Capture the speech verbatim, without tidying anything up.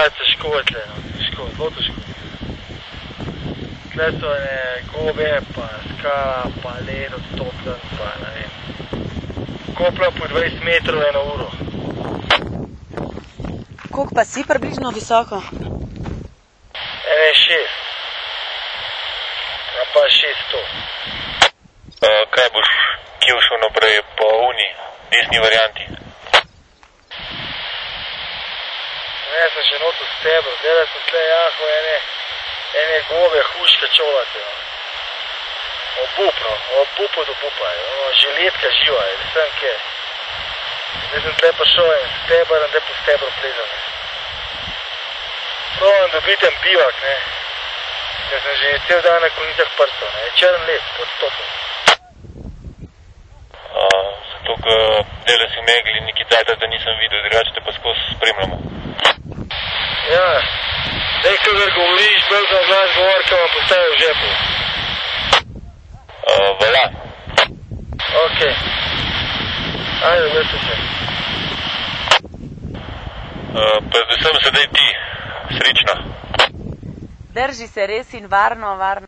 Ja, težko je tle, no. Težko, zelo težko. Tle so ene gobe, pa skala, pa led odtopljen, pa ne vem. Kopljam po dvajset metrov eno uro. Koliko pa si približno visoko? Ene šest. Ja pa šest sto. Uh, kaj boš kje šel naprej po uni, desni varianti? Ne, sem še not v stebru, zdaj sem tle jaho ene, ene gobe huške čolate. No. Obup, no, obup od obupa, no, žiletka živa, je, sem kje. Zdaj sem tle pa šel en stebr in zdaj po stebru plezam. Probam dobiti en bivak, ne. Ker sem že cel dan na konicah prstal, ne, črn led, pod stopom. Uh, zato, ker dele si megli neki cajta, da nisem videl, drugače te pa skozi spremljamo. Ja, zdaj, kadar govoriš, bolj za glas govor, kaj vam postavi v žepu. Uh, vala. Ok. Ajde, veste se. Uh, predvsem sedaj ti, srečna. Drži se res in varno, varno.